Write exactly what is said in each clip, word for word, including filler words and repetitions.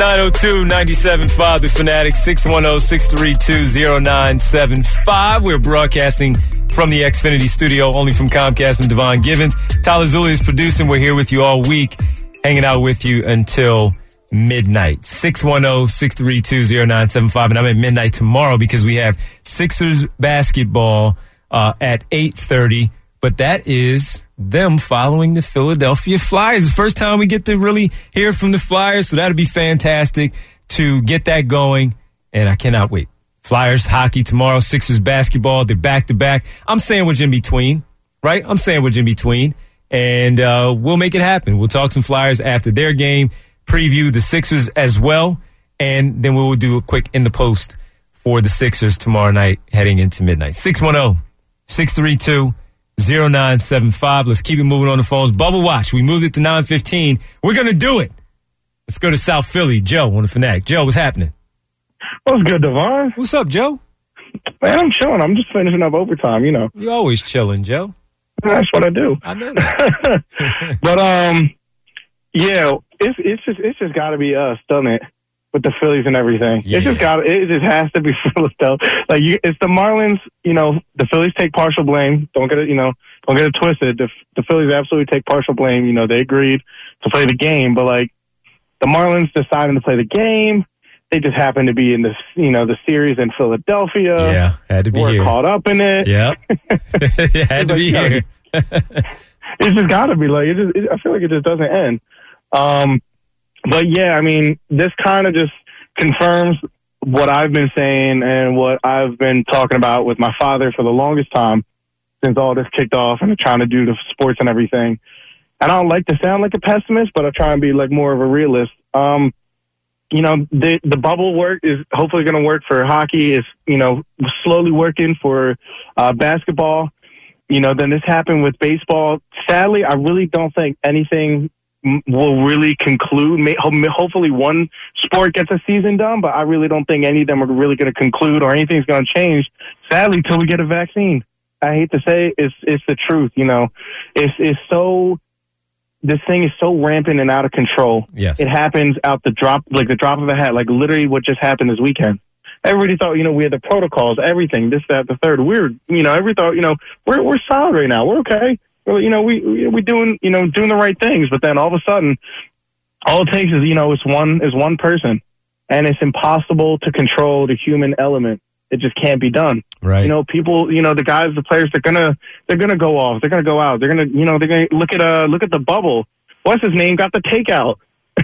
nine oh two, nine seven five, The Fanatic, six one zero, six three two, zero nine seven five. We're broadcasting from the Xfinity studio, only from Comcast and Devon Givens. Tyler Zulli is producing. We're here with you all week, hanging out with you until midnight. six one zero, six three two, zero nine seven five. And I'm at midnight tomorrow because we have Sixers basketball uh, at eight thirty. But that is them following the Philadelphia Flyers. The first time we get to really hear from the Flyers, so that'll be fantastic to get that going, and I cannot wait. Flyers hockey tomorrow, Sixers basketball, they're back-to-back. I'm sandwiched in between, right? I'm sandwiched in between, and uh, we'll make it happen. We'll talk some Flyers after their game, preview the Sixers as well, and then we will do a quick in the post for the Sixers tomorrow night heading into midnight. six one zero, six three two, zero nine seven five. Let's keep it moving on the phones. Bubble Watch. We moved it to nine fifteen. We're going to do it. Let's go to South Philly. Joe on the Fanatic. Joe, what's happening? What's good, Devon? What's up, Joe? Man, I'm chilling. I'm just finishing up overtime, you know. You're always chilling, Joe. That's what I do. I know that. But, um, yeah, it's, it's just it's just got to be us, doesn't it? With the Phillies and everything. Yeah. It just got it just has to be Philadelphia. Like you, it's the Marlins, you know, the Phillies take partial blame. Don't get it, you know, don't get it twisted. The, the Phillies absolutely take partial blame. You know, they agreed to play the game, but like the Marlins deciding to play the game, they just happened to be in this, you know, the series in Philadelphia. Yeah, had to be We're here. caught up in it. Yeah, it had to be like, here. It's just got to be like it. Just, it. I feel like it just doesn't end. Um, But, yeah, I mean, this kind of just confirms what I've been saying and what I've been talking about with my father for the longest time since all this kicked off and trying to do the sports and everything. And I don't like to sound like a pessimist, but I try and be like more of a realist. Um, you know, the the bubble work is hopefully going to work for hockey. It's, you know, slowly working for uh, basketball. You know, then this happened with baseball. Sadly, I really don't think anything will really conclude. Hopefully one sport gets a season done, but I really don't think any of them are really going to conclude or anything's going to change, sadly, till we get a vaccine. I hate to say it, it's it's the truth, you know. It's it's so this thing is so rampant and out of control. Yes. It happens out the drop like the drop of a hat, like literally what just happened this weekend. Everybody thought, you know, we had the protocols, everything, this, that, the third. We're, you know, everybody thought, you know, we're we're solid right now. We're okay. Well, you know, we we we doing you know doing the right things, but then all of a sudden, all it takes is you know it's one is one person, and it's impossible to control the human element. It just can't be done. Right. You know, people. You know, the guys, the players, they're gonna they're gonna go off. They're gonna go out. They're gonna you know they're gonna look at uh look at the bubble. What's his name? Got the takeout.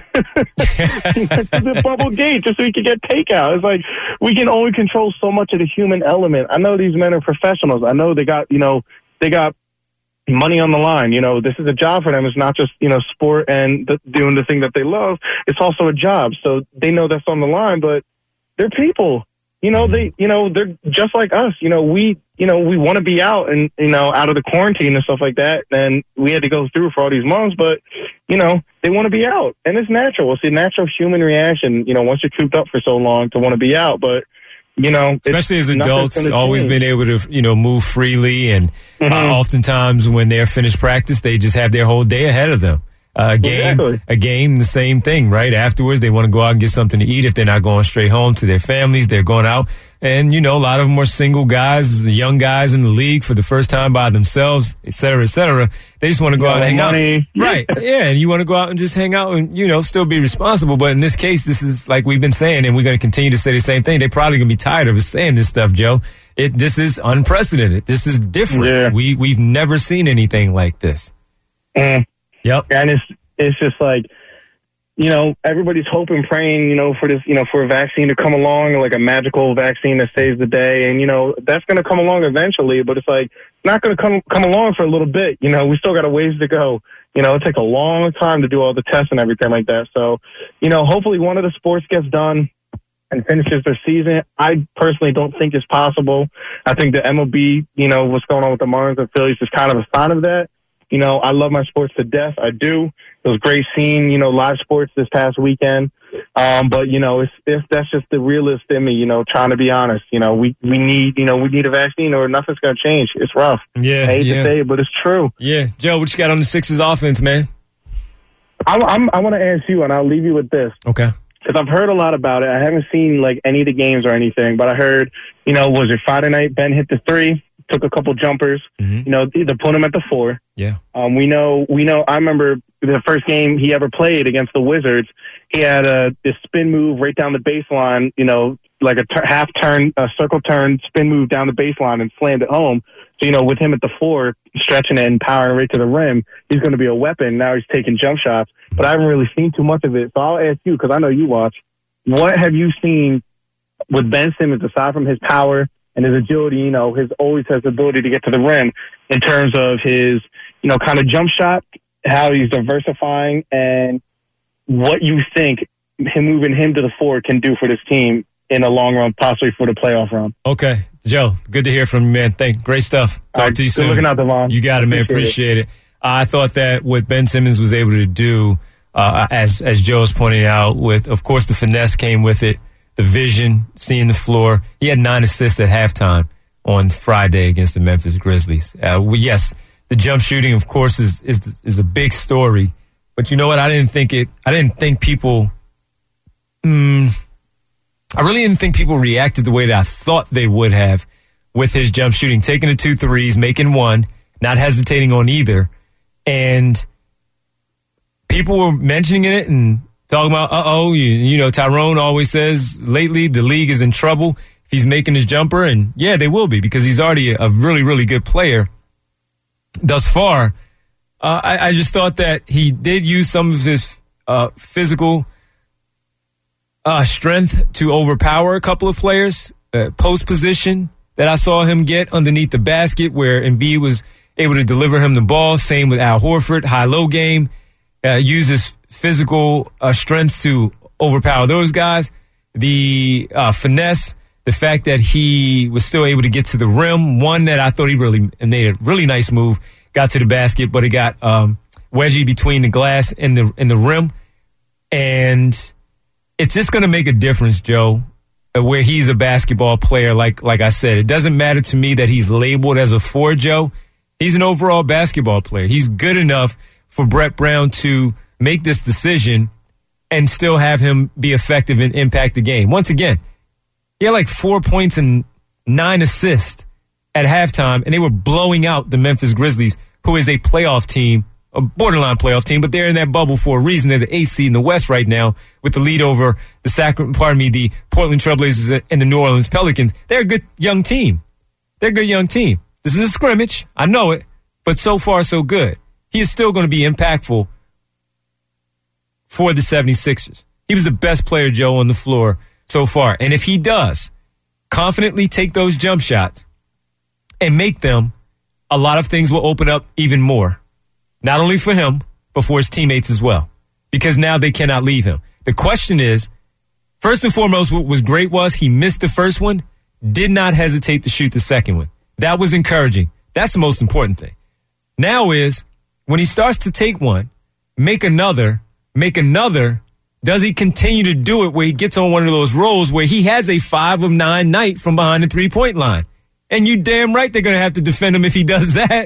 The bubble gate just so we could get takeout. It's like we can only control so much of the human element. I know these men are professionals. I know they got you know they got. money on the line. You know, this is a job for them. It's not just, you know, sport and the, doing the thing that they love. It's also a job. So they know that's on the line, but they're people. You know, they, you know, they're just like us. You know, we, you know, we want to be out and, you know, out of the quarantine and stuff like that. And we had to go through for all these months, but, you know, they want to be out. And it's natural. It's a natural human reaction, you know, once you're cooped up for so long to want to be out. But, you know, especially as adults, always been able to, you know, move freely. And mm-hmm. uh, oftentimes when they're finished practice, they just have their whole day ahead of them. Uh, a game, exactly. a game, the same thing, right? Afterwards, they want to go out and get something to eat. If they're not going straight home to their families, they're going out. And, you know, a lot of them are single guys, young guys in the league for the first time by themselves, et cetera, et cetera. They just want to go out and hang money. out. Right. Yeah. And you want to go out and just hang out and, you know, still be responsible. But in this case, this is like we've been saying, and we're going to continue to say the same thing. They're probably going to be tired of us saying this stuff, Joe. It, this is unprecedented. This is different. Yeah. We, we've never seen anything like this. Mm. Yep. And it's, it's just like, you know, everybody's hoping, praying, you know, for this, you know, for a vaccine to come along, like a magical vaccine that saves the day. And, you know, that's going to come along eventually, but it's like, it's not going to come, come along for a little bit. You know, we still got a ways to go. You know, it takes a long time to do all the tests and everything like that. So, you know, hopefully one of the sports gets done and finishes their season. I personally don't think it's possible. I think the M L B, you know, what's going on with the Marlins and Phillies is kind of a sign of that. You know, I love my sports to death. I do. It was great seeing, you know, live sports this past weekend. Um, but, you know, it's, it's, that's just the realist in me, you know, trying to be honest. You know, we, we need, you know, we need a vaccine or nothing's going to change. It's rough. Yeah. I hate yeah. to say it, but it's true. Yeah. Joe, what you got on the Sixers offense, man? I'm, I'm, I want to ask you, and I'll leave you with this. Okay. because I've heard a lot about it. I haven't seen like any of the games or anything, but I heard, you know, was it Friday night? Ben hit the three, took a couple jumpers. Mm-hmm. You know, they put him at the four. Yeah. Um, we know. We know. I remember the first game he ever played against the Wizards. He had a this spin move right down the baseline. You know, like a t- half turn, a circle turn, spin move down the baseline and slammed it home. So, you know, with him at the four, stretching it and powering right to the rim, he's going to be a weapon. Now he's taking jump shots, but I haven't really seen too much of it. So I'll ask you, because I know you watch, what have you seen with Ben Simmons, aside from his power and his agility, you know, his always has the ability to get to the rim, in terms of his, you know, kind of jump shot, how he's diversifying, and what you think him moving him to the four can do for this team in the long run, possibly for the playoff run. Okay. Joe, good to hear from you, man. Thank, great stuff. Talk right, to you soon. Good looking out, Devon. You got it, man. Appreciate, Appreciate it. it. I thought that what Ben Simmons was able to do, uh, as as Joe's pointing out, with, of course, the finesse came with it, the vision, seeing the floor. He had nine assists at halftime on Friday against the Memphis Grizzlies. Uh, well, yes, the jump shooting, of course, is is is a big story. But you know what? I didn't think it. I didn't think people. Mm, I really didn't think people reacted the way that I thought they would have with his jump shooting, taking the two threes, making one, not hesitating on either. And people were mentioning it and talking about, uh-oh, you, you know, Tyrone always says lately the league is in trouble if he's making his jumper. And, yeah, they will be, because he's already a really, really good player thus far. Uh, I, I just thought that he did use some of his uh, physical uh, strength to overpower a couple of players. Uh, post position that I saw him get underneath the basket, where Embiid was able to deliver him the ball. Same with Al Horford. High-low game. Uh, uses physical uh, strengths to overpower those guys. The uh, finesse, the fact that he was still able to get to the rim. One that I thought he really made a really nice move. Got to the basket, but it got um, wedgy between the glass and the and the rim. And it's just going to make a difference, Joe, where he's a basketball player. Like like I said, it doesn't matter to me that he's labeled as a four, Joe. He's an overall basketball player. He's good enough for Brett Brown to make this decision and still have him be effective and impact the game. Once again, he had like four points and nine assists at halftime, and they were blowing out the Memphis Grizzlies, who is a playoff team, a borderline playoff team, but they're in that bubble for a reason. They're the eighth seed in the West right now with the lead over the Sacramento, pardon me, the Portland Trailblazers and the New Orleans Pelicans. They're a good young team. They're a good young team. This is a scrimmage. I know it, but so far so good. He is still going to be impactful for the seventy-sixers. He was the best player, Joe, on the floor so far. And if he does confidently take those jump shots and make them, a lot of things will open up even more. Not only for him, but for his teammates as well. Because now they cannot leave him. The question is, first and foremost, what was great was he missed the first one, did not hesitate to shoot the second one. That was encouraging. That's the most important thing. Now is, when he starts to take one, make another, make another, does he continue to do it where he gets on one of those rolls where he has a five of nine night from behind the three-point line? And you damn right they're going to have to defend him if he does that.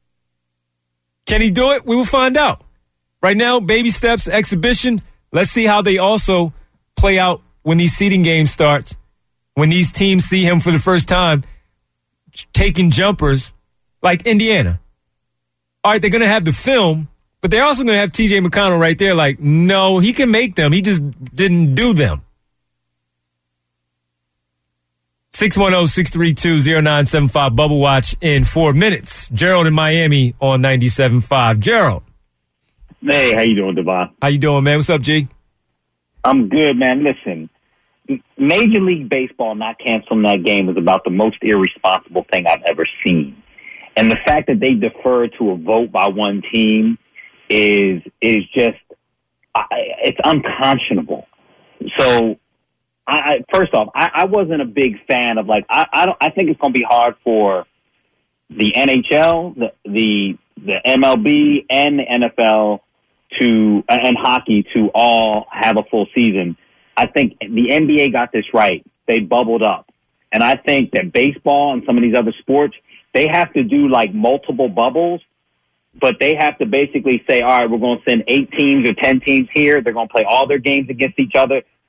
Can he do it? We will find out. Right now, baby steps, exhibition. Let's see how they also play out when these seeding games starts. When these teams see him for the first time taking jumpers like Indiana. All right, they're going to have the film, but they're also going to have T J McConnell right there like, no, he can make them. He just didn't do them. six one zero, six three two, zero nine seven five, Bubble Watch in four minutes. Gerald in Miami on ninety-seven point five. Gerald. Hey, how you doing, Devon? How you doing, man? What's up, G? I'm good, man. Listen, Major League Baseball not canceling that game is about the most irresponsible thing I've ever seen. And the fact that they defer to a vote by one team is is just, it's unconscionable. So, I, first off, I, I wasn't a big fan of, like, I I, don't, I think it's going to be hard for the N H L, the, the the M L B, and the N F L to and hockey to all have a full season. I think the N B A got this right. They bubbled up. And I think that baseball and some of these other sports, they have to do, like, multiple bubbles, but they have to basically say, all right, we're going to send eight teams or ten teams here. They're going to play all their games against each other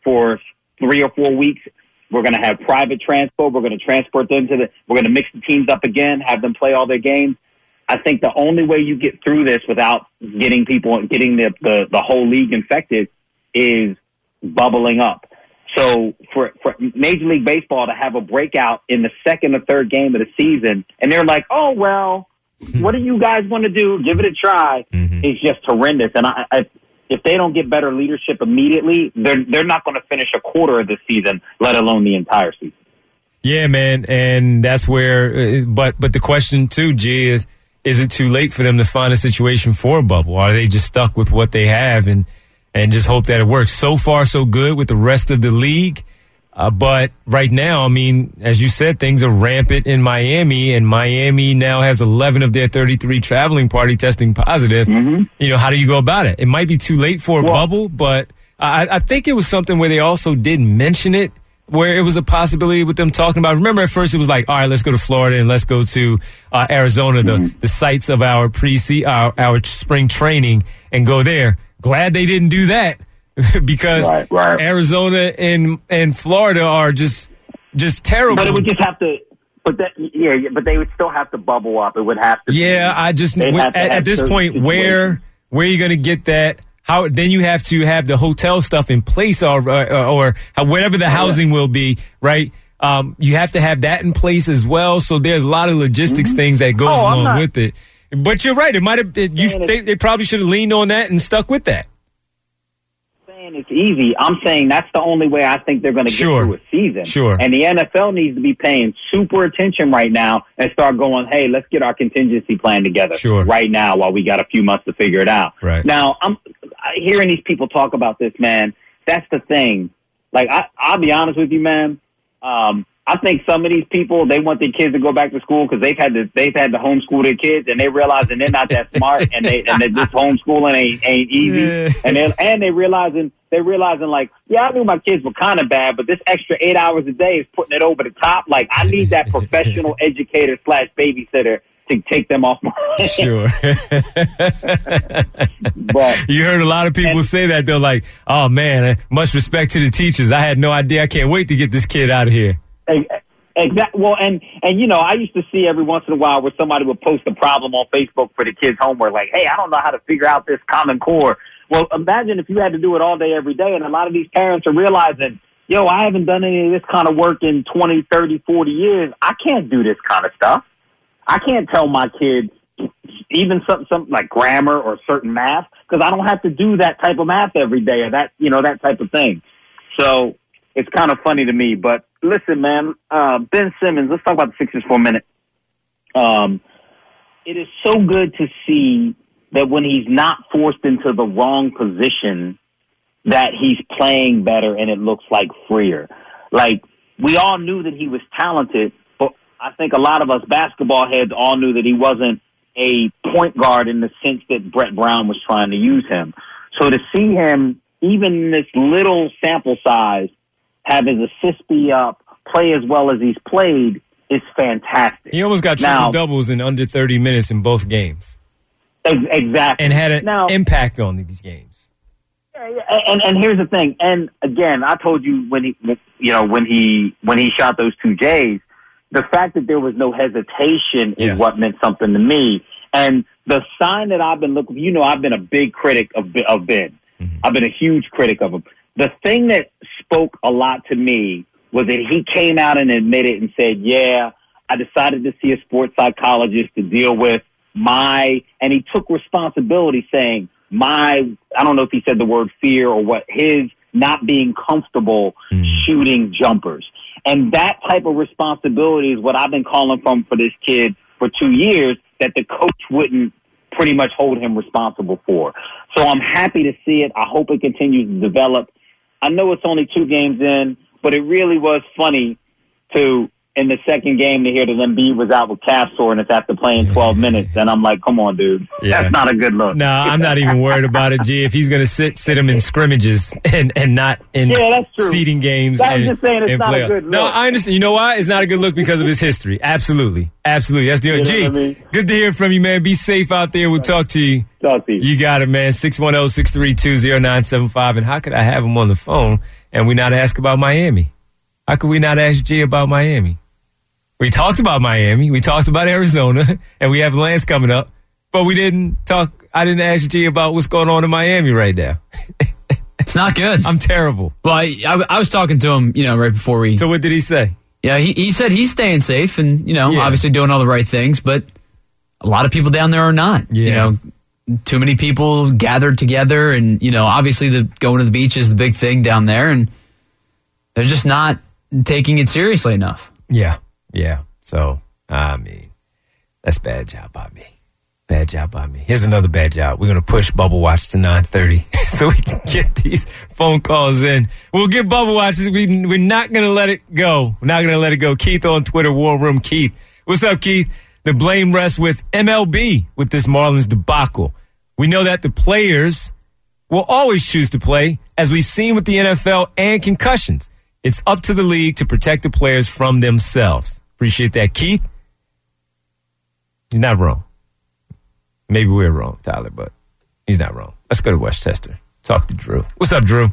for three or four weeks. We're going to have private transport. We're going to transport them to the, we're going to mix the teams up again, have them play all their games. I think the only way you get through this without getting people, getting the, the, the whole league infected is bubbling up. So for, for Major League Baseball to have a breakout in the second or third game of the season, and they're like, oh, well, what do you guys want to do? Give it a try. Mm-hmm. It's just horrendous. And I, I if they don't get better leadership immediately, they're they're not going to finish a quarter of the season, let alone the entire season. Yeah, man, and that's where. But but the question too, G, is is it too late for them to find a situation for a bubble? Or are they just stuck with what they have and and just hope that it works? So far, so good with the rest of the league. Uh, but right now, I mean, as you said, things are rampant in Miami, and Miami now has eleven of their thirty-three traveling party testing positive. Mm-hmm. You know, how do you go about it? It might be too late for a well, bubble, but I, I think it was something where they also didn't mention it, where it was a possibility with them talking about. Remember, at first it was like, all right, let's go to Florida and let's go to uh, Arizona, the, mm-hmm. the sites of our pre our, our spring training, and go there. Glad they didn't do that. Because right, right. Arizona and and Florida are just just terrible. But it would just have to. But that, yeah, but they would still have to bubble up. It would have to. Yeah, be, I just when, at, at this point, where where are you going to get that? How then you have to have the hotel stuff in place, or or, or whatever the housing will be, right? Um, you have to have that in place as well. So there's a lot of logistics mm-hmm. things that goes oh, along not, with it. But you're right. It might have. You they, they probably should have leaned on that and stuck with that. It's easy. I'm saying that's the only way I think they're going to get sure. through a season. Sure. And the N F L needs to be paying super attention right now and start going, hey, let's get our contingency plan together sure. right now while we got a few months to figure it out. Right. Now, I'm hearing these people talk about this, man. That's the thing. Like, I, I'll be honest with you, man. Um, I think some of these people, they want their kids to go back to school because they've had to they've had to homeschool their kids, and they realizing they're not that smart, and they and that this homeschooling ain't ain't easy, and they and they realizing they realizing like, yeah, I knew my kids were kind of bad, but this extra eight hours a day is putting it over the top. Like, I need that professional educator slash babysitter to take them off my hands. Sure. But you heard a lot of people and, say that. They're like, oh man, much respect to the teachers. I had no idea. I can't wait to get this kid out of here. Exactly. Well, and, and, you know, I used to see every once in a while where somebody would post a problem on Facebook for the kids' homework, like, hey, I don't know how to figure out this Common Core. Well, imagine if you had to do it all day, every day, and a lot of these parents are realizing, yo, I haven't done any of this kind of work in twenty, thirty, forty years. I can't do this kind of stuff. I can't tell my kids even something, something like grammar or certain math because I don't have to do that type of math every day or that, you know, that type of thing. So it's kind of funny to me, but listen, man, uh, Ben Simmons, let's talk about the Sixers for a minute. Um, it is so good to see that when he's not forced into the wrong position, that he's playing better and it looks like freer. Like, we all knew that he was talented, but I think a lot of us basketball heads all knew that he wasn't a point guard in the sense that Brett Brown was trying to use him. So to see him, even in this little sample size, have his assist be up, play as well as he's played, is fantastic. He almost got triple doubles in under thirty minutes in both games. Ex- exactly. And had an now, impact on these games. And, and here's the thing. And again, I told you when he, you know, when he when he shot those two J's, the fact that there was no hesitation is yes. what meant something to me. And the sign that I've been looking, you know, I've been a big critic of of Ben. Mm-hmm. I've been a huge critic of him. The thing that spoke a lot to me was that he came out and admitted and said, yeah, I decided to see a sports psychologist to deal with my, and he took responsibility saying my, I don't know if he said the word fear or what, his not being comfortable mm. shooting jumpers. And that type of responsibility is what I've been calling from for this kid for two years, that the coach wouldn't pretty much hold him responsible for. So I'm happy to see it. I hope it continues to develop. I know it's only two games in, but it really was funny to in the second game to hear that Embiid was out with calf soreness after playing twelve minutes, and I'm like, come on, dude. Yeah. That's not a good look. No, I'm not even worried about it, G. If he's going to sit sit him in scrimmages and, and not in yeah, that's true. seeding games. I'm and, just saying it's not playoff. a good look. No, I understand. You know why? It's not a good look because of his history. Absolutely. Absolutely. That's the you know G. I mean? Good to hear from you, man. Be safe out there. We'll talk to you. Talk to you. You got it, man. six one zero, six three two, zero nine seven five. And how could I have him on the phone and we not ask about Miami? How could we not ask G about Miami? We talked about Miami. We talked about Arizona. And we have Lance coming up. But we didn't talk. I didn't ask G about what's going on in Miami right now. It's not good. I'm terrible. Well, I, I, I was talking to him, you know, right before we... So what did he say? Yeah, he, he said he's staying safe and, you know, Yeah. obviously doing all the right things, but a lot of people down there are not. Yeah. You know, too many people gathered together and, you know, obviously the going to the beach is the big thing down there and they're just not taking it seriously enough. Yeah. Yeah. So, I mean, that's bad job by me. Bad job by me. Here's another bad job. We're going to push Bubble Watch to nine thirty so we can get these phone calls in. We'll get Bubble Watch. We, we're not going to let it go. We're not going to let it go. Keith on Twitter, War Room Keith. What's up, Keith? The blame rests with M L B with this Marlins debacle. We know that the players will always choose to play, as we've seen with the N F L and concussions. It's up to the league to protect the players from themselves. Appreciate that, Keith. You're not wrong. Maybe we're wrong, Tyler, but he's not wrong. Let's go to Westchester. Talk to Drew. What's up, Drew?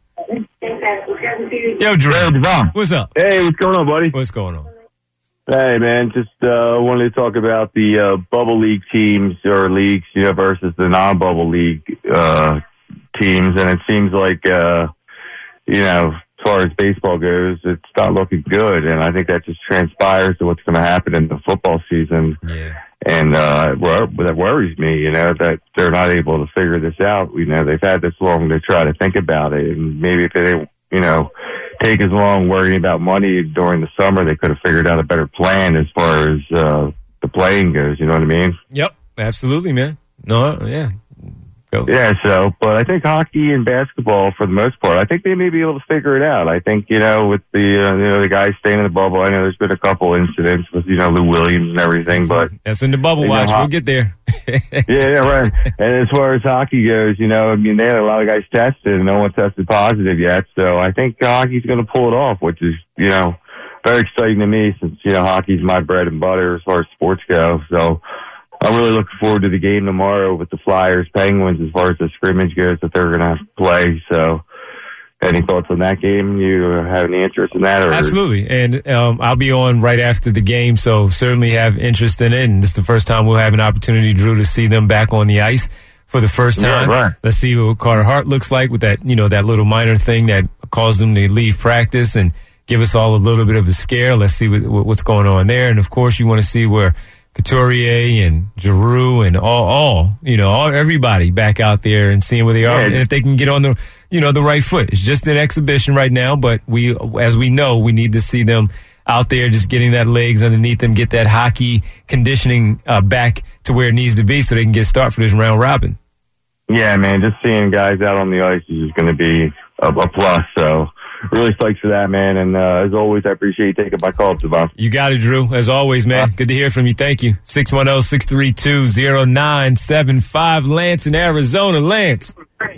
Yo, Drew. Hey, Devon. What's up? Hey, what's going on, buddy? What's going on? Hey, man, just uh, wanted to talk about the uh, bubble league teams or leagues, you know, versus the non-bubble league uh, teams, and it seems like, uh, you know, as far as baseball goes, it's not looking good, and I think that just transpires to what's going to happen in the football season. Yeah. And uh, wor- that worries me, you know, that they're not able to figure this out. You know, they've had this long to try to think about it, and maybe if they didn't, you know, take as long worrying about money during the summer, they could have figured out a better plan as far as uh, the playing goes. You know what I mean? Yep, absolutely, man. No, yeah. Go. Yeah, so, but I think hockey and basketball, for the most part, I think they may be able to figure it out. I think, you know, with the, uh, you know, the guys staying in the bubble, I know there's been a couple incidents with, you know, Lou Williams and everything, but... That's in the bubble watch. Know, we'll get there. yeah, yeah, right. And as far as hockey goes, you know, I mean, they had a lot of guys tested and no one tested positive yet, so I think hockey's going to pull it off, which is, you know, very exciting to me since, you know, hockey's my bread and butter as far as sports go, so... I'm really looking forward to the game tomorrow with the Flyers Penguins as far as the scrimmage goes that they're going to have to play. So, any thoughts on that game? You have any interest in that? Or? Absolutely. And um, I'll be on right after the game, so certainly have interest in it. And this is the first time we'll have an opportunity, Drew, to see them back on the ice for the first time. Yeah, right. Let's see what Carter Hart looks like with that, you know, that little minor thing that caused them to leave practice and give us all a little bit of a scare. Let's see what, what's going on there. And, of course, you want to see where Couturier and Giroux and all, all, you know, all, everybody back out there and seeing where they are, yeah. and if they can get on the, you know, the right foot. It's just an exhibition right now, but we, as we know, we need to see them out there just getting that legs underneath them, get that hockey conditioning uh, back to where it needs to be so they can get a start for this round robin. Yeah, man, just seeing guys out on the ice is going to be a, a plus, so... Really stoked for that, man. And uh, as always, I appreciate you taking my call, Devon. You got it, Drew. As always, man. Good to hear from you. Thank you. six one zero, six three two, zero nine seven five. Lance in Arizona. Lance.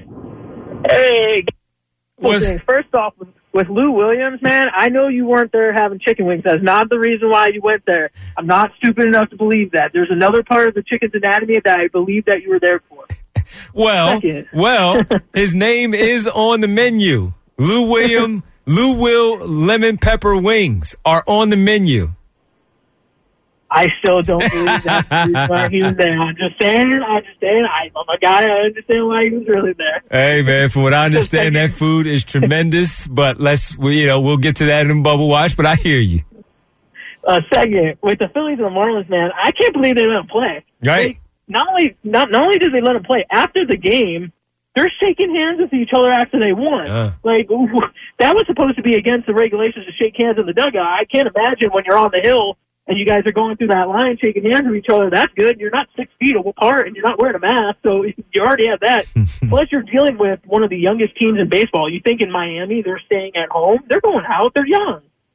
Hey. What's... First off, with, with Lou Williams, man, I know you weren't there having chicken wings. That's not the reason why you went there. I'm not stupid enough to believe that. There's another part of the chicken's anatomy that I believe that you were there for. Well, well, his name is on the menu. Lou William, Lou Will lemon pepper wings are on the menu. I still don't believe that's the reason why he was there. I'm just saying, I understand. I, I'm a guy, I understand why he was really there. Hey, man, from what I understand, that food is tremendous, but let's, you know, we'll get to that in Bubble Watch, but I hear you. Uh, second, with the Phillies and the Marlins, man, I can't believe they let him play. Right. They, not only, not, not only did they let him play, after the game, they're shaking hands with each other after they won. Uh. Like, that was supposed to be against the regulations to shake hands in the dugout. I can't imagine when you're on the hill and you guys are going through that line shaking hands with each other. That's good. You're not six feet apart and you're not wearing a mask, so you already have that. Plus, you're dealing with one of the youngest teams in baseball. You think in Miami they're staying at home. They're going out. They're young.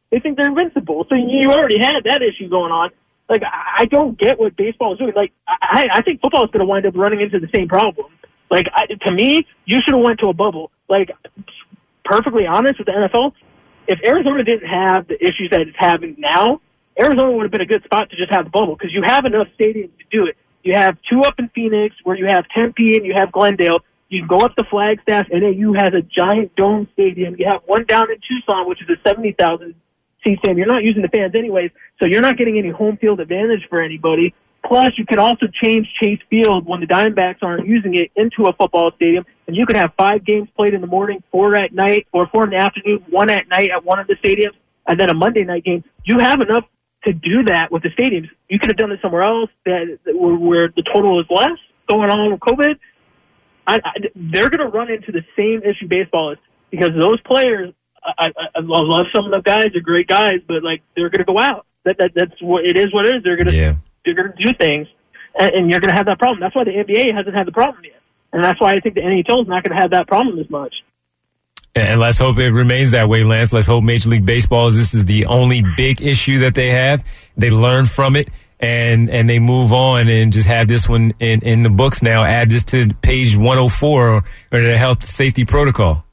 They think they're invincible. So you already had that issue going on. Like, I don't get what baseball is doing. Like, I, I think football is going to wind up running into the same problem. Like, I, to me, you should have went to a bubble. Like, perfectly honest with the N F L, if Arizona didn't have the issues that it's having now, Arizona would have been a good spot to just have the bubble because you have enough stadiums to do it. You have two up in Phoenix where you have Tempe and you have Glendale. You can go up to Flagstaff, and A U has a giant dome stadium. You have one down in Tucson, which is a seventy thousand seat stadium. You're not using the fans anyways, so you're not getting any home field advantage for anybody. Plus, you could also change Chase Field when the Diamondbacks aren't using it into a football stadium, and you could have five games played in the morning, four at night, or four in the afternoon, one at night at one of the stadiums, and then a Monday night game. You have enough to do that with the stadiums. You could have done it somewhere else that, that where, where the total is less going on with COVID. I, I, they're going to run into the same issue baseball is because those players, I, I, I love some of the guys, they're great guys, but like they're going to go out. That, that that's what it is. What it is. They're going to yeah. they're going to do things, and, and you're going to have that problem. That's why the N B A hasn't had the problem yet, and that's why I think the N H L is not going to have that problem as much. And let's hope it remains that way, Lance. Let's hope Major League Baseball, this is the only big issue that they have. They learn from it, and and they move on and just have this one in, in the books now. Add this to page one oh four or, or the health safety protocol.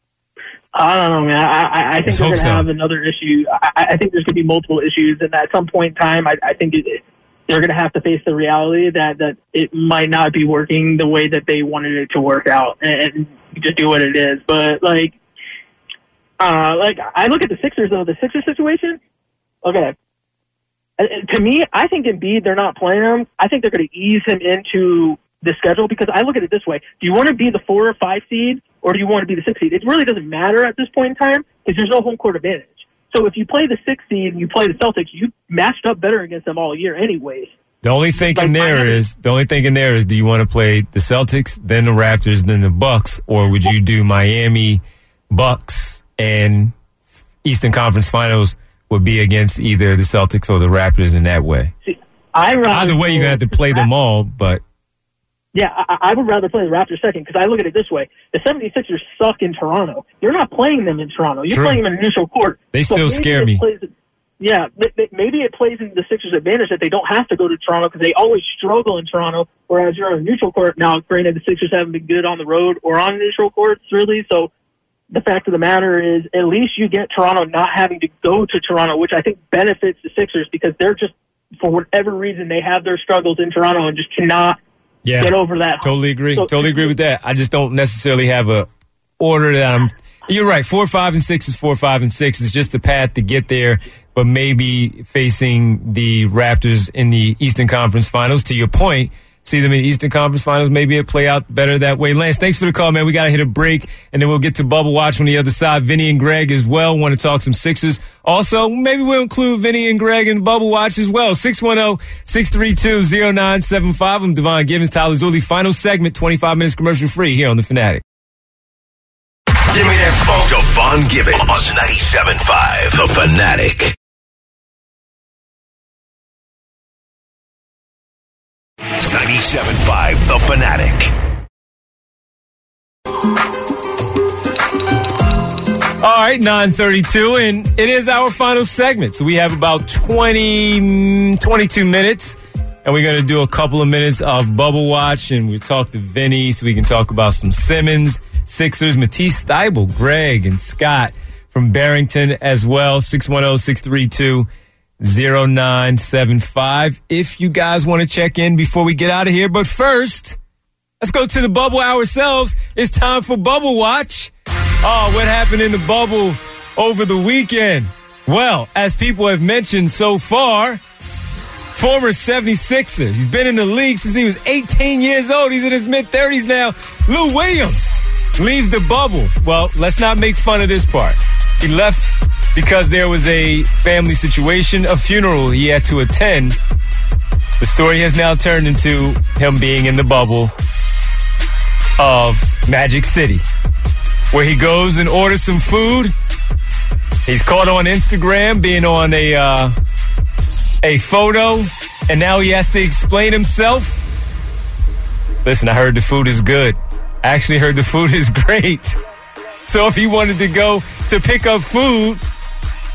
I don't know, man. I, I, I think Let's they're going to so. have another issue. I, I think there's going to be multiple issues, and at some point in time, I, I think it, they're going to have to face the reality that, that it might not be working the way that they wanted it to work out, and, and just do what it is. But like, uh, like I look at the Sixers though, the Sixers situation. Okay, uh, to me, I think Embiid, they're not playing him. I think they're going to ease him into the schedule because I look at it this way: do you want to be the four or five seed, or do you want to be the six seed? It really doesn't matter at this point in time because there's no home court advantage. So if you play the six seed and you play the Celtics, you matched up better against them all year anyways. The only thing in there is the only thing in there is do you want to play the Celtics, then the Raptors, then the Bucks, or would you do Miami, Bucks, and Eastern Conference Finals would be against either the Celtics or the Raptors in that way? See, I Either way, you're going to have to play them all, but... Yeah, I, I would rather play the Raptors second because I look at it this way. The seventy-sixers suck in Toronto. You're not playing them in Toronto. You're True. playing them in a neutral court. They so still scare me. Plays, yeah, maybe it plays into the Sixers' advantage that they don't have to go to Toronto because they always struggle in Toronto, whereas you're on a neutral court. Now, granted, the Sixers haven't been good on the road or on neutral courts, really, so the fact of the matter is at least you get Toronto not having to go to Toronto, which I think benefits the Sixers because they're just, for whatever reason, they have their struggles in Toronto and just cannot Yeah, get over that. Totally agree. So, totally agree with that. I just don't necessarily have a order that I'm. You're right. Four, five, and six is four, five, and six. It's just the path to get there. But maybe facing the Raptors in the Eastern Conference Finals. To your point, see them in the Eastern Conference Finals. Maybe it play out better that way. Lance, thanks for the call, man. We got to hit a break, and then we'll get to Bubble Watch on the other side. Vinny and Greg as well want to talk some Sixers. Also, maybe we'll include Vinny and Greg in Bubble Watch as well. six one zero, six three two, zero nine seven five. I'm Devon Givens, Tyler Zulli. Final segment, twenty-five minutes commercial free here on The Fanatic. Give me that phone. Devon Givens on ninety-seven point five. The Fanatic. ninety-seven point five, The Fanatic. All right, nine thirty-two, and it is our final segment. So we have about twenty, twenty-two minutes, and we're going to do a couple of minutes of Bubble Watch, and we'll talk to Vinny so we can talk about some Simmons, Sixers, Matisse Thybulle, Greg, and Scott from Barrington as well. six one zero, six three two, zero nine seven five if you guys want to check in before we get out of here. But first, let's go to the bubble ourselves. It's time for Bubble Watch. Oh, what happened in the bubble over the weekend? Well, as people have mentioned so far, former seventy-sixer. He's been in the league since he was eighteen years old. He's in his mid-thirties now. Lou Williams leaves the bubble. Well, let's not make fun of this part. He left because there was a family situation, a funeral he had to attend. The story has now turned into him being in the bubble of Magic City, where he goes and orders some food. He's caught on Instagram being on a uh, a photo, and now he has to explain himself. Listen, I heard the food is good. I actually heard the food is great. So if he wanted to go to pick up food,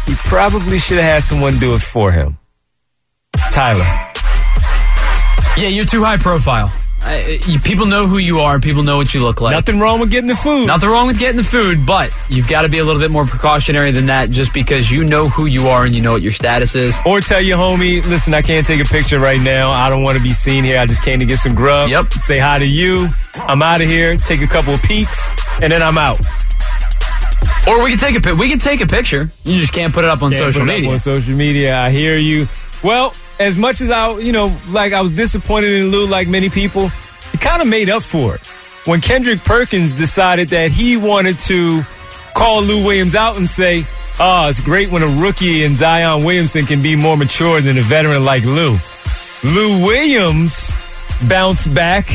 he probably should have had someone do it for him. Tyler. Yeah, you're too high profile. Uh, you, people know who you are. People know what you look like. Nothing wrong with getting the food. Nothing wrong with getting the food, but you've got to be a little bit more precautionary than that just because you know who you are and you know what your status is. Or tell your homie, listen, I can't take a picture right now. I don't want to be seen here. I just came to get some grub. Yep. Say hi to you. I'm out of here. Take a couple of peeks, and then I'm out. Or we can take a pic. We can take a picture. You just can't put it up on can't social put it media. Up on social media. I hear you. Well, as much as I, you know, like I was disappointed in Lou, like many people, he kind of made up for it when Kendrick Perkins decided that he wanted to call Lou Williams out and say, oh, it's great when a rookie in Zion Williamson can be more mature than a veteran like Lou. Lou Williams bounced back.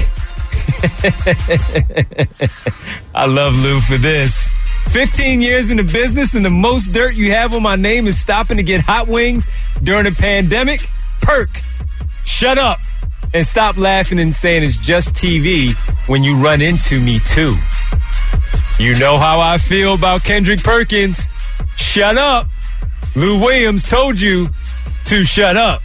I love Lou for this. fifteen years in the business and the most dirt you have on my name is stopping to get hot wings during a pandemic? Perk, shut up. And stop laughing and saying it's just T V when you run into me, too. You know how I feel about Kendrick Perkins. Shut up. Lou Williams told you to shut up.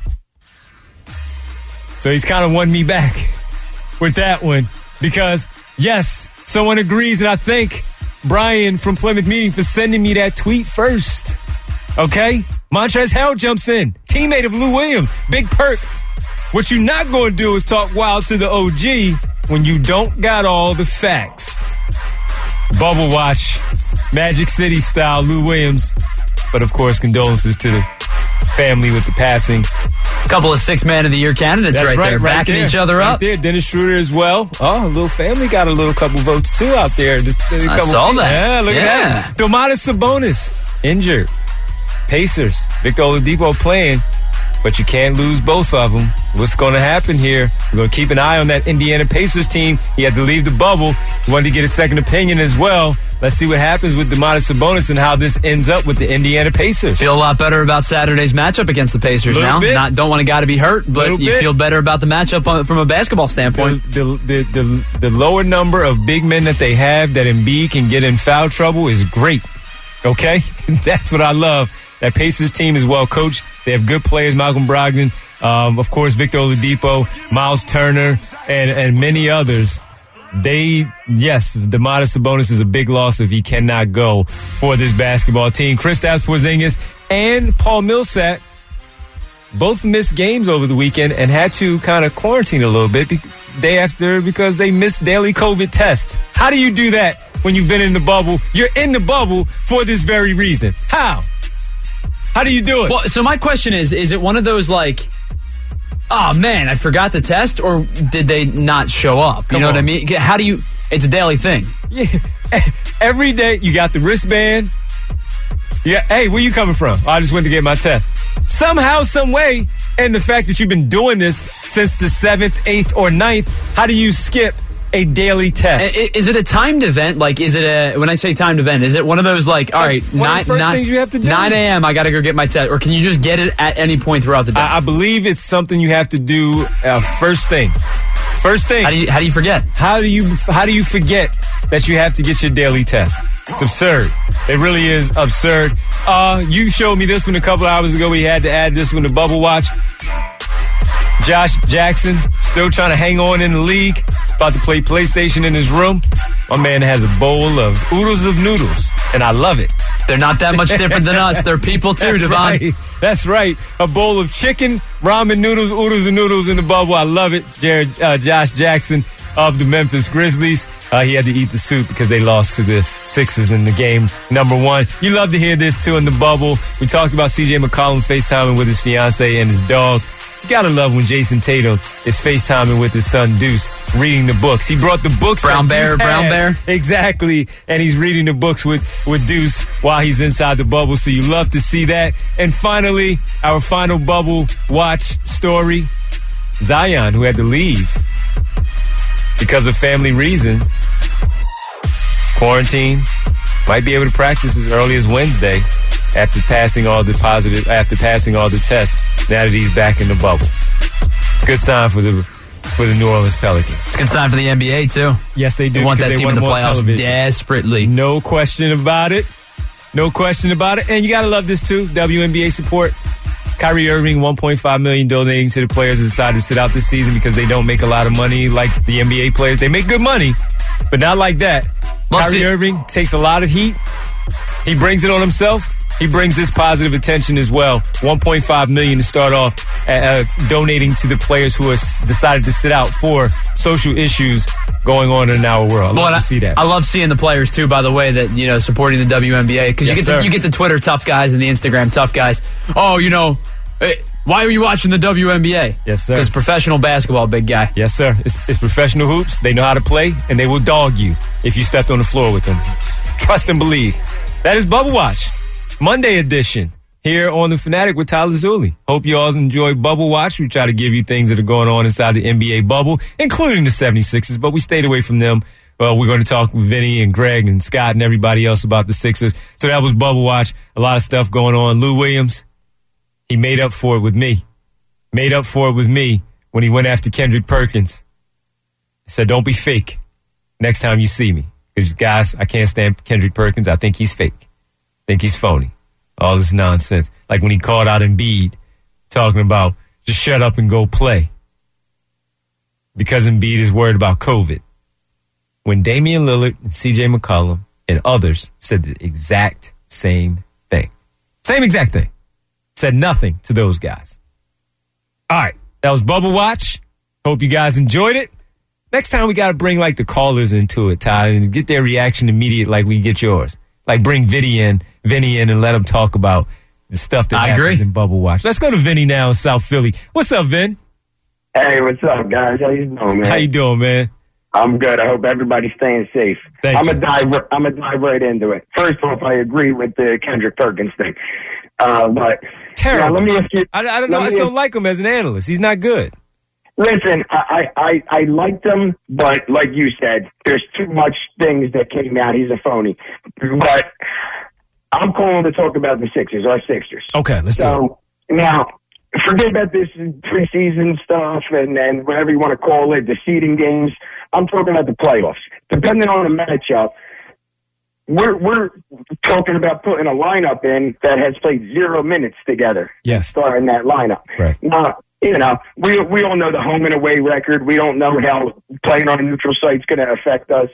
So he's kind of won me back with that one because, yes, someone agrees, and I thank Brian from Plymouth Meeting for sending me that tweet first. Okay? Montrezl Harrell jumps in. Teammate of Lou Williams. Big Perk. What you're not going to do is talk wild to the O G when you don't got all the facts. Bubble watch, Magic City style, Lou Williams. But, of course, condolences to the family with the passing. A couple of six man of the year candidates That's right, right there, right backing there, each other right up. There, Dennis Schroeder as well. Oh, a little family got a little couple votes, too, out there. Just a I couple saw people. that. Yeah, look Yeah. at that. Domantas Sabonis, injured. Pacers, Victor Oladipo playing. But you can't lose both of them. What's going to happen here? We're going to keep an eye on that Indiana Pacers team. He had to leave the bubble. He wanted to get a second opinion as well. Let's see what happens with Domantas Sabonis and how this ends up with the Indiana Pacers. Feel a lot better about Saturday's matchup against the Pacers Little now. bit. Not don't want a guy to be hurt, but Little you bit. feel better about the matchup on, from a basketball standpoint. The, the, the, the, the lower number of big men that they have that Embiid can get in foul trouble is great. Okay? That's what I love. That Pacers team is well coached. They have good players, Malcolm Brogdon, um, of course, Victor Oladipo, Miles Turner, and, and many others. They, yes, Domantas Sabonis is a big loss if he cannot go for this basketball team. Kristaps Porzingis and Paul Millsap both missed games over the weekend and had to kind of quarantine a little bit be- day after because they missed daily COVID tests. How do you do that when you've been in the bubble? You're in the bubble for this very reason. How? How do you do it? Well, so my question is, is it one of those like, oh man, I forgot the test, or did they not show up? You Come know on. what I mean? How do you, it's a daily thing. Yeah. Every day you got the wristband. Yeah. Hey, where you coming from? Oh, I just went to get my test. Somehow, some way, and the fact that you've been doing this since the seventh, eighth, or ninth, how do you skip a daily test? I- Is it a timed event? Like, is it a, when I say timed event, is it one of those like, all right, one of nine, the first nine, things you have to do. nine a.m., I got to go get my test, or can you just get it at any point throughout the day? I, I believe it's something you have to do uh, first thing. First thing. how do you, how do you forget? How do you how do you forget that you have to get your daily test? It's absurd. It really is absurd. Uh, you showed me this one a couple hours ago. We had to add this one to Bubble Watch. Josh Jackson still trying to hang on in the league. About to play PlayStation in his room. My man has a bowl of oodles of noodles, and I love it. They're not that much different than us. They're people too, That's Devon. right. That's right. A bowl of chicken, ramen noodles, oodles and noodles in the bubble. I love it. Jared, uh, Josh Jackson of the Memphis Grizzlies. Uh, he had to eat the soup because they lost to the Sixers in the game number one. You love to hear this too in the bubble. We talked about C J McCollum FaceTiming with his fiance and his dog. You gotta love when Jason Tatum is FaceTiming with his son Deuce, reading the books. He brought the books. Brown that Bear, Deuce Brown has. Bear. Exactly. And he's reading the books with, with Deuce while he's inside the bubble. So you love to see that. And finally, our final bubble watch story. Zion, who had to leave because of family reasons. Quarantine. Might be able to practice as early as Wednesday after passing all the positive, after passing all the tests, now that he's back in the bubble. It's a good sign for the for the New Orleans Pelicans. It's a good sign for the N B A too. Yes, they do. They want because that they team in want the them on playoffs television. desperately. No question about it. No question about it. And you got to love this, too. W N B A support. Kyrie Irving, one point five million dollars donating to the players who decided to sit out this season because they don't make a lot of money like the N B A players. They make good money, but not like that. Well, Kyrie see- Irving takes a lot of heat. He brings it on himself. He brings this positive attention as well. one point five million dollars to start off uh, uh, donating to the players who have decided to sit out for social issues going on in our world. I love well, to see that. I love seeing the players too, by the way, that, you know, supporting the W N B A, because yes, you get the, you get the Twitter tough guys and the Instagram tough guys. Oh, you know, hey, why are you watching the W N B A? Yes, sir. Because professional basketball, big guy. Yes, sir. It's, it's professional hoops. They know how to play, and they will dog you if you stepped on the floor with them. Trust and believe. That is Bubble Watch, Monday edition, here on The Fanatic with Tyler Zulli. Hope you all enjoy Bubble Watch. We try to give you things that are going on inside the N B A bubble, including the seventy-sixers, but we stayed away from them. Well, we're going to talk with Vinny and Greg and Scott and everybody else about the Sixers. So that was Bubble Watch. A lot of stuff going on. Lou Williams, he made up for it with me. Made up for it with me when he went after Kendrick Perkins. He said, don't be fake next time you see me. Because, guys, I can't stand Kendrick Perkins. I think he's fake. I think he's phony. All this nonsense. Like when he called out Embiid, talking about just shut up and go play. Because Embiid is worried about COVID. When Damian Lillard and C J McCollum and others said the exact same thing. Same exact thing. Said nothing to those guys. All right. That was Bubble Watch. Hope you guys enjoyed it. Next time we got to bring like the callers into it, Ty, and get their reaction immediate like we get yours. Like bring Vinny in, Vinny in and let him talk about the stuff that I happens agree. in Bubble Watch. Let's go to Vinny now in South Philly. What's up, Vin? Hey, what's up, guys? How you doing, man? How you doing, man? I'm good. I hope everybody's staying safe. Thank I'm you. a dive. I'm a dive right into it. First off, I agree with the Kendrick Perkins thing, uh, but terrible. Now, let me ask you. I, I don't know. I just don't like him as an analyst. He's not good. Listen, I, I, I liked him, but like you said, there's too much things that came out. He's a phony. But I'm calling to talk about the Sixers, our Sixers. Okay, let's so, do it. Now, forget about this preseason stuff and, and whatever you want to call it, the seeding games. I'm talking about the playoffs. Depending on the matchup, we're we're talking about putting a lineup in that has played zero minutes together. Yes. Starting that lineup. Right. Now, you know, we we all know the home and away record. We don't know how playing on a neutral site is going to affect us.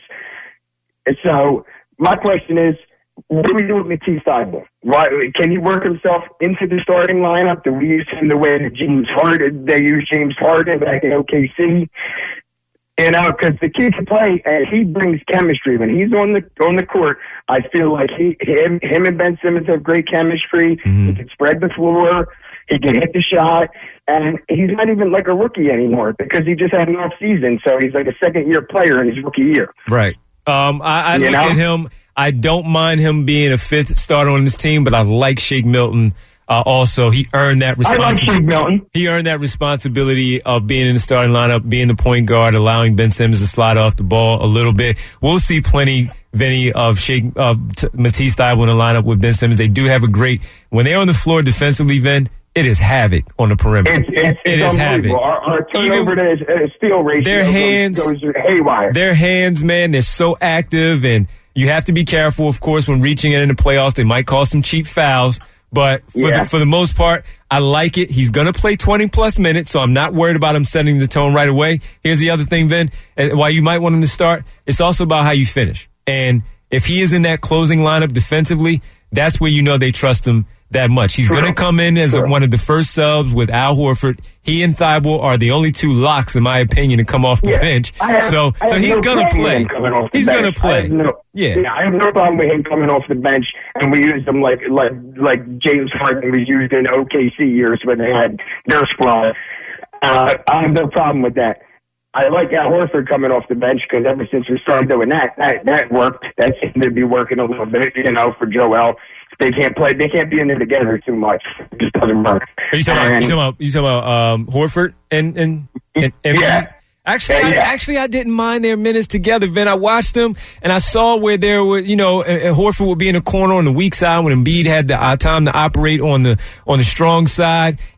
And so my question is, what do we do with Matisse Thybulle? Right? Can he work himself into the starting lineup? Do we use him the way that James Harden, they use James Harden back in O K C? You know, because the kid can play, and he brings chemistry. When he's on the on the court, I feel like he him, him and Ben Simmons have great chemistry. Mm-hmm. He can spread the floor. He can hit the shot. And he's not even like a rookie anymore because he just had an off season. So he's like a second-year player in his rookie year. Right. Um, I, I look know? at him. I don't mind him being a fifth starter on this team, but I like Shake Milton. Uh, also, he earned that responsibility. He earned that responsibility of being in the starting lineup, being the point guard, allowing Ben Simmons to slide off the ball a little bit. We'll see plenty, Vinny, of Shake, uh, t- Matisse Thybulle in the lineup with Ben Simmons. They do have a great when they're on the floor defensively, Vin. It is havoc on the perimeter. It's, it's, it it's is havoc. Our, our turnover to uh, steal ratio their hands, goes, goes haywire. Their hands, man, they're so active, and you have to be careful, of course, when reaching it in the playoffs. They might cause some cheap fouls, but for, yeah. the, for the most part, I like it. He's going to play twenty-plus minutes, so I'm not worried about him setting the tone right away. Here's the other thing, Vin, and why you might want him to start, it's also about how you finish. And if he is in that closing lineup defensively, that's where you know they trust him that much. He's going to come in as a, one of the first subs with Al Horford. He and Thybulle are the only two locks, in my opinion, to come off the yeah, bench. Have, so, so he's no going to play. He's going to play. I no, yeah. yeah, I have no problem with him coming off the bench, and we use him like like like James Harden was used in O K C years when they had their squad. Uh, I have no problem with that. I like Al Horford coming off the bench because ever since we started doing that, that that worked. That seemed to be working a little bit, you know, for Joel. They can't play. They can't be in there together too much. It just doesn't work. Are you talking about? You talking about? You talking about um, Horford and and, and, and yeah. Actually, yeah, yeah. I, actually, I didn't mind their minutes together, Vin. I watched them, and I saw where there were, you know, and, and Horford would be in the corner on the weak side when Embiid had the uh, time to operate on the on the strong side,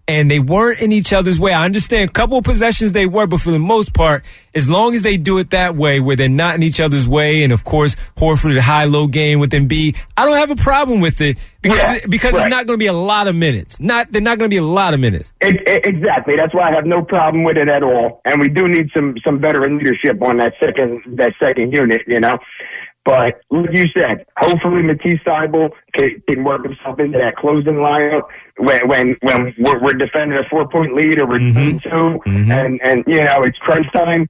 and they weren't in each other's way. I understand a couple of possessions they were, but for the most part, as long as they do it that way, where they're not in each other's way, and of course, Horford, a high-low game with Embiid, I don't have a problem with it because, yeah, because right. it's not going to be a lot of minutes. Not They're not going to be a lot of minutes. It, it, exactly. That's why I have no problem with it at all. And we do need some, some veteran leadership on that second that second unit, you know. But like you said, hopefully Matisse Thybulle can, can work himself into that closing lineup when when, when we're, we're defending a four point lead or we're mm-hmm. two, mm-hmm. and and you know it's crunch time.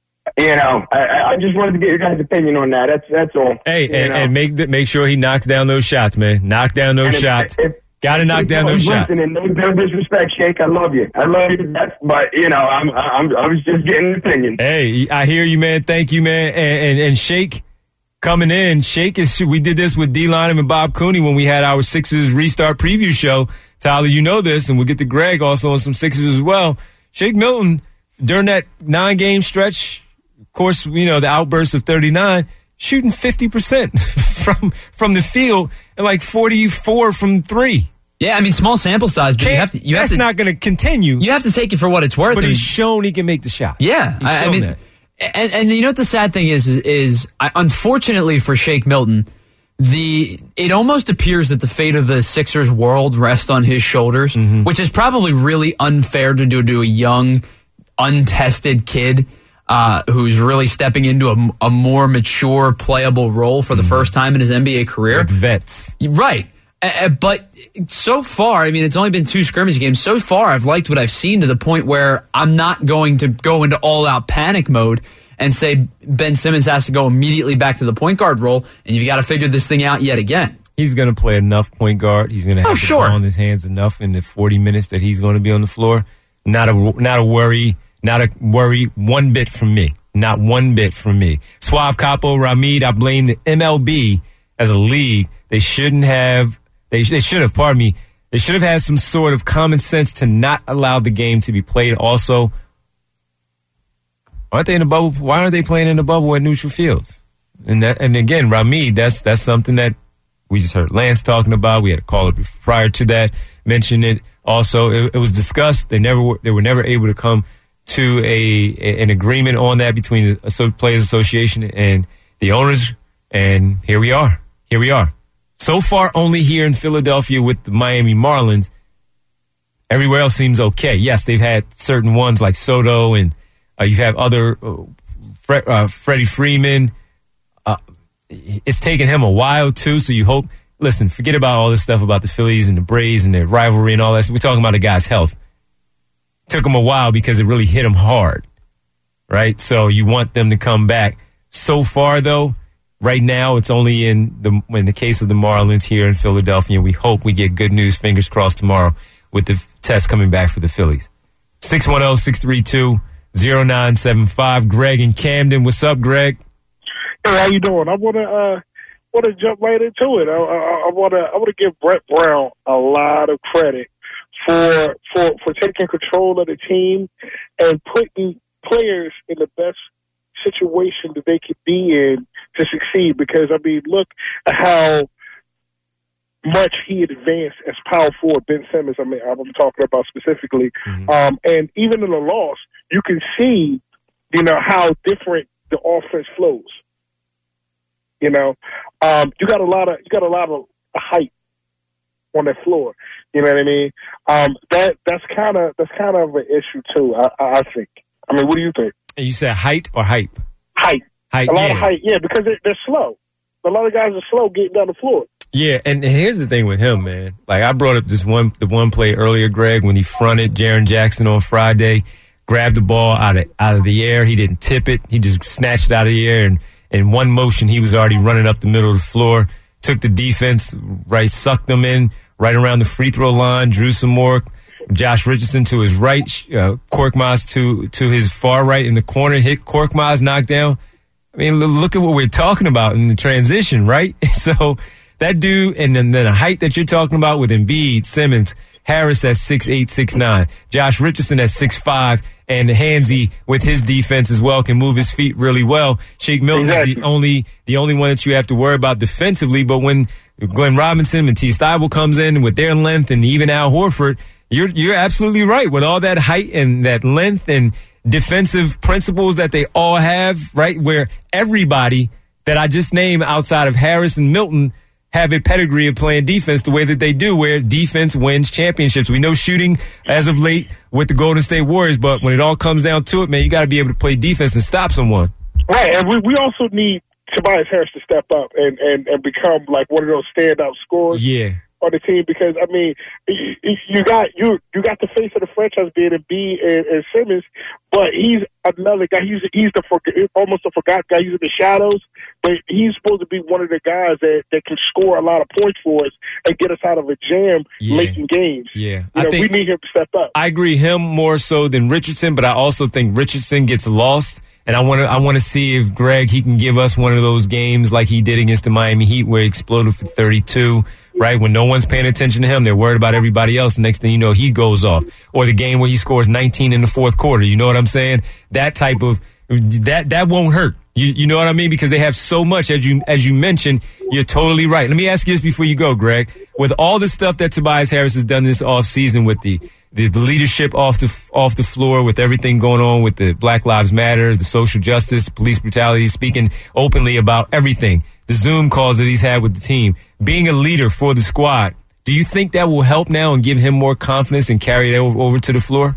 You know, I, I just wanted to get your guys' opinion on that. That's that's all. Hey, and, and make make sure he knocks down those shots, man. Knock down those and shots. Got to knock down those shots. And no, no disrespect, Shake. I love you. I love you. That's, but you know, I'm I'm I was just getting an opinion. Hey, I hear you, man. Thank you, man. And and, and Shake. Coming in, Shake is. We did this with D. Lynam and Bob Cooney when we had our Sixers restart preview show. Tyler, you know this, and we'll get to Greg also on some Sixers as well. Shake Milton, during that nine-game stretch, of course, you know, the outburst of thirty-nine, shooting fifty percent from from the field and like forty-four from three. Yeah, I mean, small sample size, but Can't, you have to. You that's have to, not going to continue. You have to take it for what it's worth. But I mean, he's shown he can make the shot. Yeah, he's I, shown I mean. that. And, and you know what the sad thing is, is, is I, unfortunately for Shake Milton, the it almost appears that the fate of the Sixers world rests on his shoulders, mm-hmm. which is probably really unfair to do to a young, untested kid uh, who's really stepping into a, a more mature, playable role for the mm-hmm. first time in his N B A career. With vets. Right. Uh, but so far, I mean, it's only been two scrimmage games. So far, I've liked what I've seen to the point where I'm not going to go into all-out panic mode and say Ben Simmons has to go immediately back to the point guard role, and you've got to figure this thing out yet again. He's going to play enough point guard. He's going to have oh, the sure. ball in his hands enough in the forty minutes that he's going to be on the floor. Not a not a worry, not a worry one bit from me. Not one bit from me. Suave Capo, Ramid, I blame the M L B as a league. They shouldn't have... They, they should have, pardon me, they should have had some sort of common sense to not allow the game to be played. Also, aren't they in the bubble? Why aren't they playing in the bubble at neutral fields? And that, and again, Ramid, that's that's something that we just heard Lance talking about. We had a caller prior to that mention it. Also, it, it was discussed. They never were, they were never able to come to a, a an agreement on that between the Players Association and the owners. And here we are. Here we are. So far, only here in Philadelphia with the Miami Marlins. Everywhere else seems okay. Yes, they've had certain ones like Soto, and uh, you have other uh, Fre- uh, Freddie Freeman. Uh, it's taken him a while, too, so you hope. Listen, forget about all this stuff about the Phillies and the Braves and their rivalry and all that. We're talking about the guy's health. Took him a while because it really hit him hard, right? So you want them to come back. So far, though, right now, it's only in the in the case of the Marlins here in Philadelphia. We hope we get good news, fingers crossed, tomorrow with the test coming back for the Phillies. six one zero, six three two, zero nine seven five. Greg in Camden. What's up, Greg? Hey, how you doing? I want to uh, want to jump right into it. I want to I want to give Brett Brown a lot of credit for for for taking control of the team and putting players in the best situation that they could be in to succeed. Because I mean, look at how much he advanced as power forward, Ben Simmons. I mean, I'm talking about specifically, mm-hmm. um, and even in the loss, you can see, you know, how different the offense flows. You know, um, you got a lot of you got a lot of height on that floor. You know what I mean? Um, that that's kind of that's kind of an issue too. I, I think. I mean, what do you think? You said height or hype? Height. Height. A lot yeah. of height. Yeah, because they're, they're slow. A lot of guys are slow getting down the floor. Yeah, and here's the thing with him, man. Like, I brought up this one, the one play earlier, Greg, when he fronted Jaren Jackson on Friday, grabbed the ball out of out of the air. He didn't tip it. He just snatched it out of the air, and in one motion, he was already running up the middle of the floor. Took the defense, right, sucked them in right around the free throw line. Drew some more. Josh Richardson to his right, uh, Korkmaz to to his far right in the corner. Hit Korkmaz, knocked down. I mean, look at what we're talking about in the transition, right? So that dude, and then, then the height that you're talking about with Embiid, Simmons, Harris at six eight, six nine, Josh Richardson at six five, and Hansy with his defense as well can move his feet really well. Shake Milton exactly. is the only the only one that you have to worry about defensively. But when Glenn Robinson and Matisse Thybulle comes in with their length, and even Al Horford, you're you're absolutely right. With all that height and that length and defensive principles that they all have, right, where everybody that I just named outside of Harris and Milton have a pedigree of playing defense the way that they do, where defense wins championships. We know shooting as of late with the Golden State Warriors, but when it all comes down to it, man, you got to be able to play defense and stop someone. Right, and we, we also need Tobias Harris to step up and, and, and become like one of those standout scorers. Yeah. On the team, because I mean, you got you you got the face of the franchise being Embiid and, and Simmons, but he's another guy. He's he's the almost a forgotten guy. He's in the shadows, but he's supposed to be one of the guys that, that can score a lot of points for us and get us out of a jam yeah. late in games. Yeah, you know, I think we need him to step up. I agree, him more so than Richardson, but I also think Richardson gets lost. And I want to I want to see if Greg, he can give us one of those games like he did against the Miami Heat where he exploded for thirty-two, right? When no one's paying attention to him, they're worried about everybody else. Next thing you know, he goes off. Or the game where he scores nineteen in the fourth quarter. You know what I'm saying? That type of that that won't hurt. You you know what I mean? Because they have so much, as you as you mentioned. You're totally right. Let me ask you this before you go, Greg. With all the stuff that Tobias Harris has done this offseason with the The, the leadership off the off the floor, with everything going on with the Black Lives Matter, the social justice, police brutality, speaking openly about everything, the Zoom calls that he's had with the team, being a leader for the squad, do you think that will help now and give him more confidence and carry it over, over to the floor?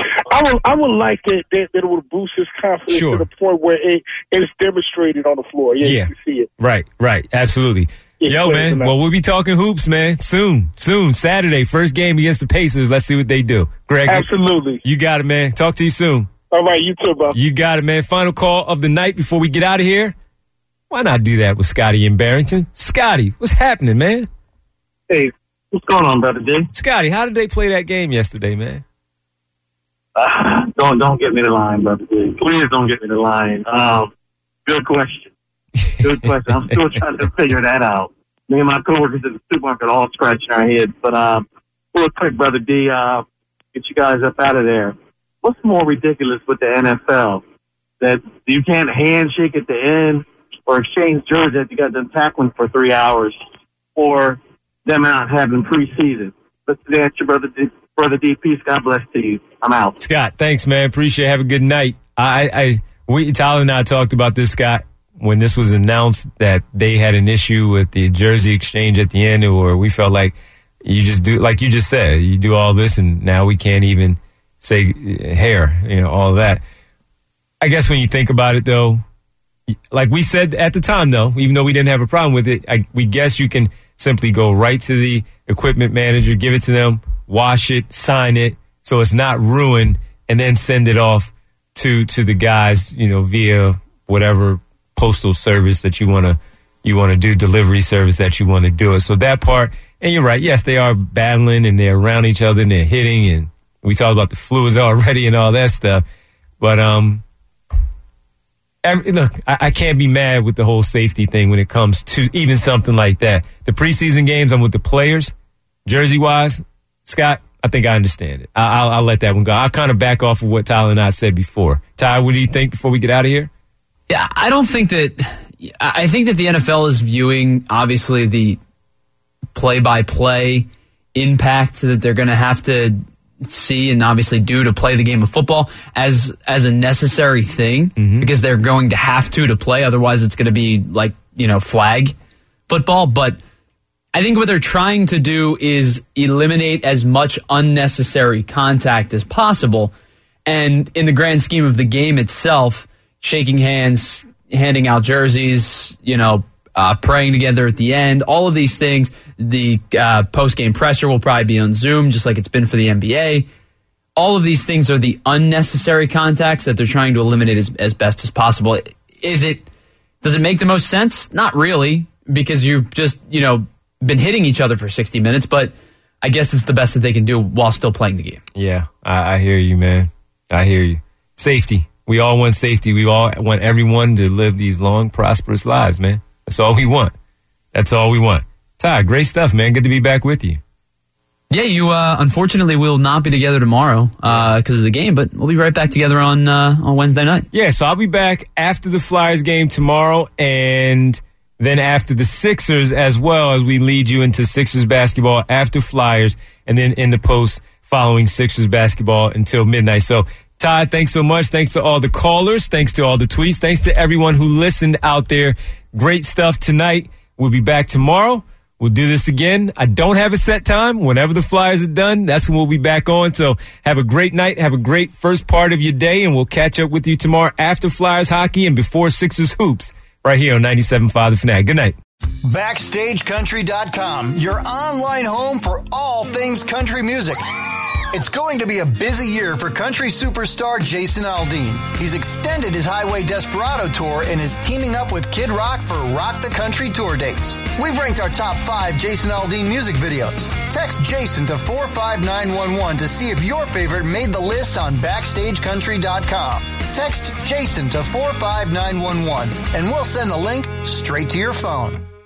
I would, I would like that, that, that it would boost his confidence sure. to the point where it is demonstrated on the floor. Yeah, yeah. You can see it. Right, right, absolutely. Yo, man, well, we'll be talking hoops, man, soon, soon. Saturday, first game against the Pacers. Let's see what they do. Greg, absolutely. You got it, man. Talk to you soon. All right, you too, bro. You got it, man. Final call of the night before we get out of here. Why not do that with Scotty in Barrington? Scotty, what's happening, man? Hey, what's going on, brother D? Scotty, how did they play that game yesterday, man? Uh, don't don't get me the line, brother D. Please don't get me the line. Um, good question. Good question. I'm still trying to figure that out. Me and my coworkers at the supermarket all scratching our heads. But um, real quick, brother D, uh, get you guys up out of there. What's more ridiculous with the N F L? That you can't handshake at the end or exchange jerseys that you got them tackling for three hours, or them out having preseason. But that's your brother D. Brother D, peace. God bless to you. I'm out. Scott, thanks, man. Appreciate it. Have a good night. I, I, we, Tyler and I talked about this, Scott, when this was announced that they had an issue with the jersey exchange at the end, or we felt like you just do, like you just said, you do all this and now we can't even say hair, you know, all that. I guess when you think about it, though, like we said at the time, though, even though we didn't have a problem with it, I, we guess you can simply go right to the equipment manager, give it to them, wash it, sign it, so it's not ruined, and then send it off to to the guys, you know, via whatever postal service that you want to you want to do, delivery service that you want to do it. So that part, and you're right, yes, they are battling and they're around each other and they're hitting, and we talked about the fluids already and all that stuff. But um, every, look, I, I can't be mad with the whole safety thing when it comes to even something like that. The preseason games, I'm with the players, jersey wise. Scott, I think I understand it. I, I'll, I'll let that one go. I'll kind of back off of what Tyler and I said before. Ty, what do you think before we get out of here? Yeah, I don't think that. I think that the N F L is viewing, obviously, the play-by-play impact that they're going to have to see and obviously do to play the game of football as as a necessary thing, mm-hmm. because they're going to have to to play. Otherwise, it's going to be like, you know, flag football. But I think what they're trying to do is eliminate as much unnecessary contact as possible. And in the grand scheme of the game itself, shaking hands, handing out jerseys, you know, uh, praying together at the end, all of these things. The uh, post-game presser will probably be on Zoom, just like it's been for the N B A. All of these things are the unnecessary contacts that they're trying to eliminate as, as best as possible. Is it? Does it make the most sense? Not really, because you've just, you know, been hitting each other for sixty minutes, but I guess it's the best that they can do while still playing the game. Yeah, I, I hear you, man. I hear you. Safety. We all want safety. We all want everyone to live these long, prosperous lives, man. That's all we want. That's all we want. Ty, great stuff, man. Good to be back with you. Yeah, you uh, unfortunately will not be together tomorrow because uh, of the game, but we'll be right back together on uh, on Wednesday night. Yeah, so I'll be back after the Flyers game tomorrow, and then after the Sixers as well, as we lead you into Sixers basketball after Flyers, and then in the post following Sixers basketball until midnight. So, Todd, thanks so much. Thanks to all the callers. Thanks to all the tweets. Thanks to everyone who listened out there. Great stuff tonight. We'll be back tomorrow. We'll do this again. I don't have a set time. Whenever the Flyers are done, that's when we'll be back on. So have a great night. Have a great first part of your day, and we'll catch up with you tomorrow after Flyers hockey and before Sixers hoops right here on ninety-seven point five The Fanatic. Good night. Backstage Country dot com, your online home for all things country music. It's going to be a busy year for country superstar Jason Aldean. He's extended his Highway Desperado tour and is teaming up with Kid Rock for Rock the Country tour dates. We've ranked our top five Jason Aldean music videos. Text Jason to four five nine one one to see if your favorite made the list on Backstage Country dot com. Text Jason to four five nine one one and we'll send the link straight to your phone.